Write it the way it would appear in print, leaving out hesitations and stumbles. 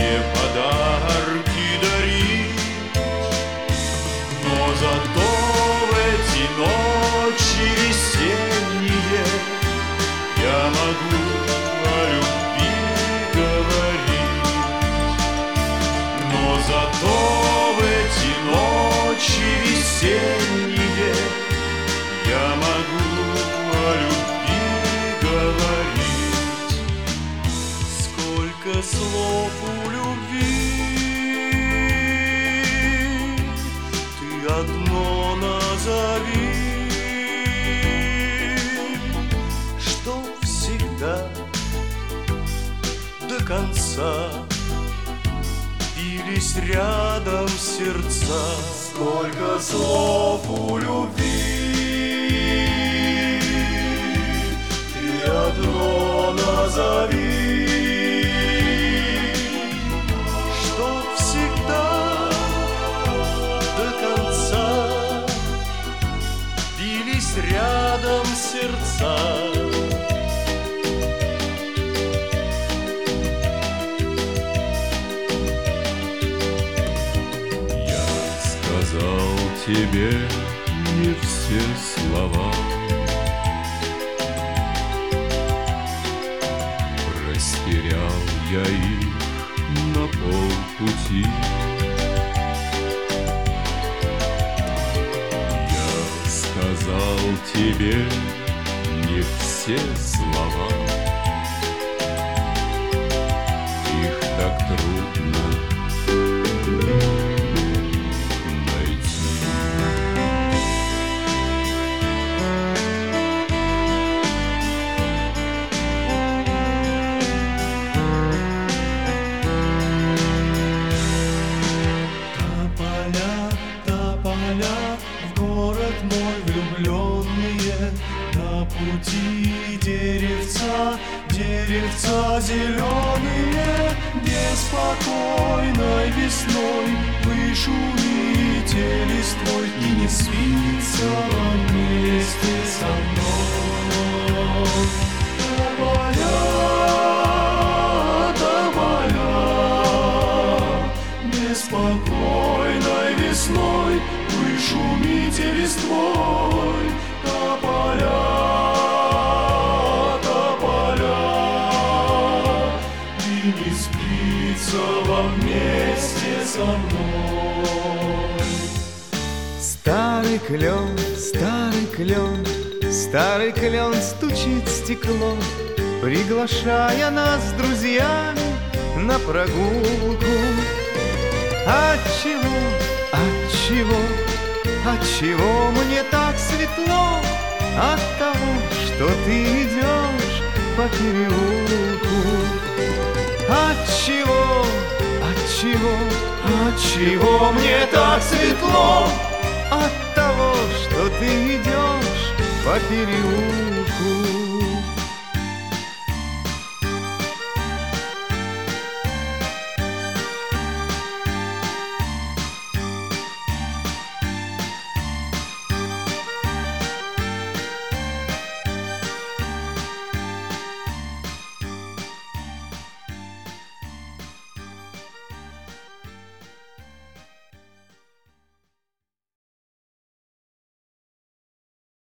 мне подарки дарить, но зато в эти ночи весенние я могу о любви говорить. Но зато в эти ночи весенние я могу о любви говорить. Сколько слов у любви, ты одно назови, что всегда до конца бились рядом сердца. Сколько слов у любви, ты одно назови, что всегда до конца бились рядом сердца. Сказал тебе не все слова, растерял я их на полпути. Я сказал тебе не все слова, их так трудно найти. Тополя, в город мой влюбленные, на пути деревца, деревца зеленые, беспокойной весной вы шумите листвой и не спится вам вместе со мной. Тополя, тополя, беспокойной весной вы шумите листвой. Тополя, тополя, и не спится вам вместе со мной. Старый клен, старый клен, старый клен стучит в стекло, приглашая нас с друзьями на прогулку. Отчего, отчего, отчего мне так светло? От того, что ты идешь по переулку. Отчего, отчего, отчего мне так светло? От того, что ты идешь по переулку.